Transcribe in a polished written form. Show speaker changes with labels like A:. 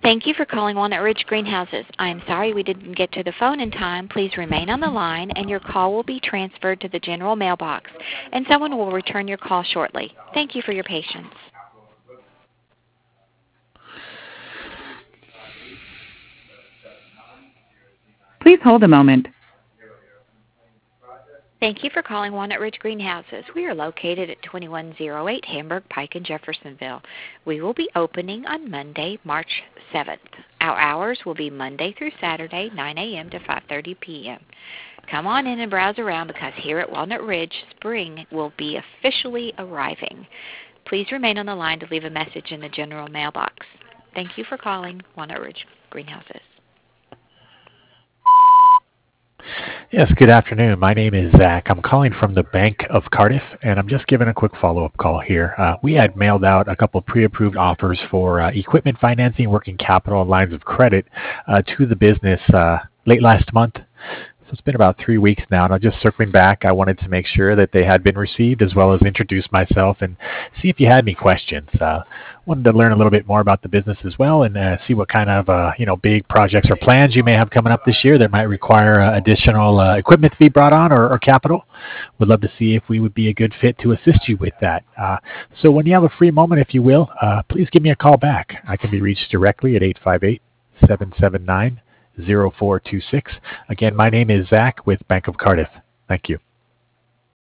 A: Thank you for calling Walnut Ridge Greenhouses. I am sorry we didn't get to the phone in time. Please remain on the line, and your call will be transferred to the general mailbox, and someone will return your call shortly. Thank you for your patience.
B: Please hold a moment.
A: Thank you for calling Walnut Ridge Greenhouses. We are located at 2108 Hamburg Pike in Jeffersonville. We will be opening on Monday, March 7th. Our hours will be Monday through Saturday, 9 a.m. to 5:30 p.m. Come on in and browse around because here at Walnut Ridge, spring will be officially arriving. Please remain on the line to leave a message in the general mailbox. Thank you for calling Walnut Ridge Greenhouses.
C: Yes, good afternoon. My name is Zach. I'm calling from the Bank of Cardiff, and I'm just giving a quick follow-up call here. We had mailed out a couple pre-approved offers for equipment financing, working capital, and lines of credit to the business late last month. So it's been about 3 weeks now, and I'm just circling back. I wanted to make sure that they had been received, as well as introduce myself and see if you had any questions. Wanted to learn a little bit more about the business as well, and see what kind of big projects or plans you may have coming up this year that might require additional equipment to be brought on or capital. Would love to see if we would be a good fit to assist you with that. So when you have a free moment, if you will, please give me a call back. I can be reached directly at 858-779-0426. Again, my name is Zach with Bank of Cardiff. Thank you.